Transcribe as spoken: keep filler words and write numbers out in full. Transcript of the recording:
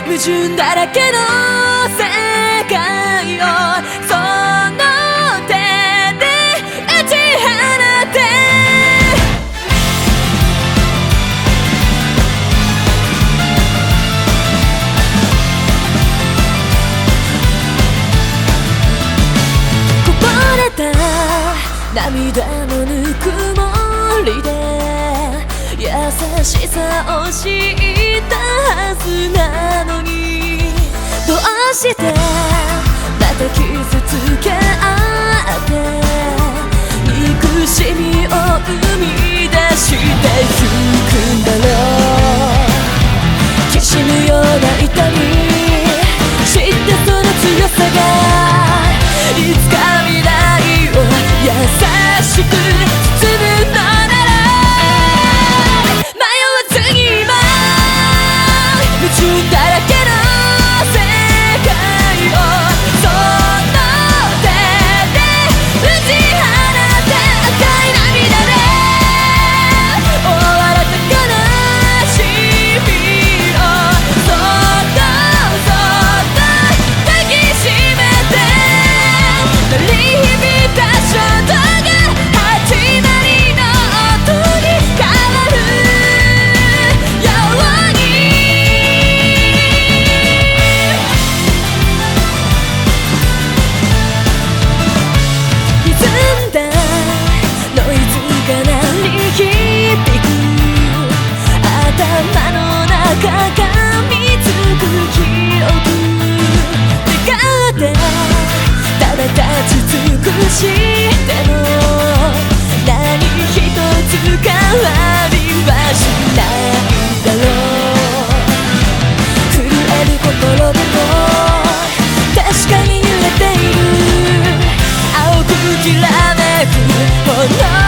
矛盾だらけの世界をその手で打ち放てこぼれた涙のぬくもりで優しさを知ったはずなのにどうしてまた傷つけ合って憎しみを生み出してゆくんだろうきしむような痛み知ったその強さがいつか未来を優しく包むのなら矛盾だらけの世界をその手で打ち放て赤い涙で終わらた悲しみをそっとそっと抱きしめて鳴り響いた衝動が始まりの音に変わるように頭の中がみつく記憶願ってただ立ち尽くしても何一つ変わりはしないだろう震える心でも確かに揺れている青くきらめく炎